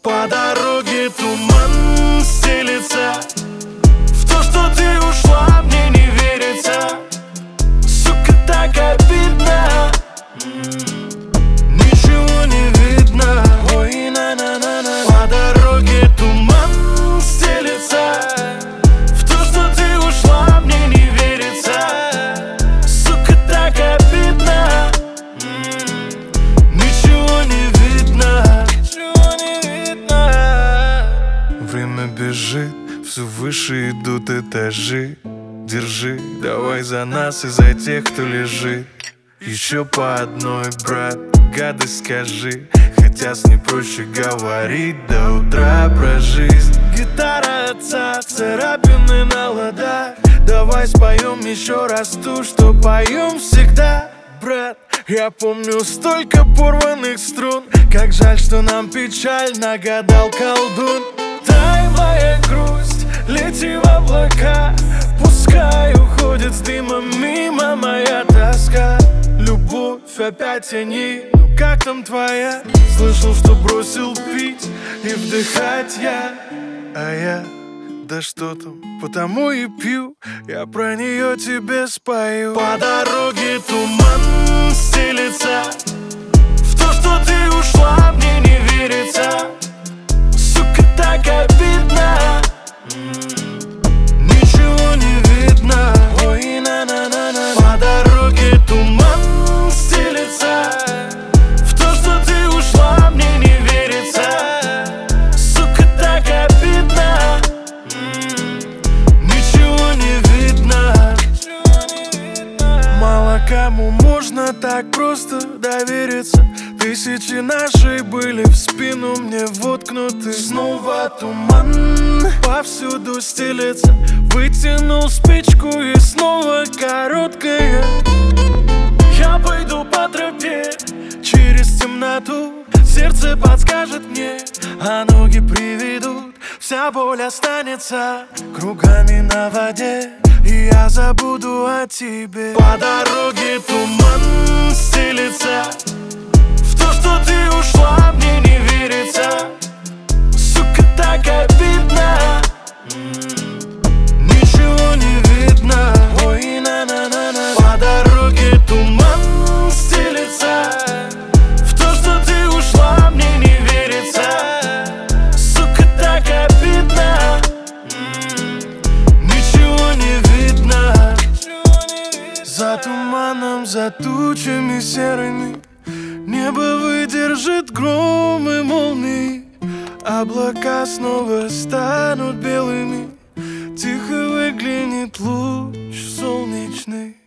По дороге туман стелется, в то, что ты ушла, мне не верится. Сука, так обидно, ничего не видно. Ой, на-на-на-на. По дороге туман стелется, в то, что ты ушла, мне не верится. Сука, так обидно, ничего не видно. Время бежит, все выше идут этажи. Держи, давай за нас и за тех, кто лежит. Еще по одной, брат, гадость скажи. Хотя с ней проще говорить до утра про жизнь. Гитара отца, царапины на ладах. Давай споем еще раз ту, что поем всегда. Брат, я помню столько порванных струн. Как жаль, что нам печаль нагадал колдун. Дай моя грусть, лети в облака. Пускай уходит с дымом мимо моя тоска. Любовь опять тяни, ну как там твоя? Слышал, что бросил пить и вдыхать я. А я, да что там, потому и пью. Я про нее тебе спою. По дороге туман стелется, в то, что ты ушла, мне не верится. Сука, так обидно, ничего не видно. Ой, на-на-на-на. По дороге туман стелется, в то, что ты ушла, мне не верится. Сука, так обидно, ничего не видно. Мало кому можно так просто довериться. Тысячи нашей были в спину мне воткнуты. Снова туман повсюду стелется. Вытянул спичку и снова короткая. Я пойду по тропе через темноту. Сердце подскажет мне, а ноги приведут. Вся боль останется кругами на воде, и я забуду о тебе. По дороге туман стелется, в то, что ты ушла, мне не верится. Сука, так обидно, ничего не видно. Ой, на-на-на-на. По дороге туман стелется, в то, что ты ушла, мне не верится. Сука, так обидно, ничего не видно. За туманом, за тучами серыми небо выдержит гром и молнии. Облака снова станут белыми. Тихо выглянет луч солнечный.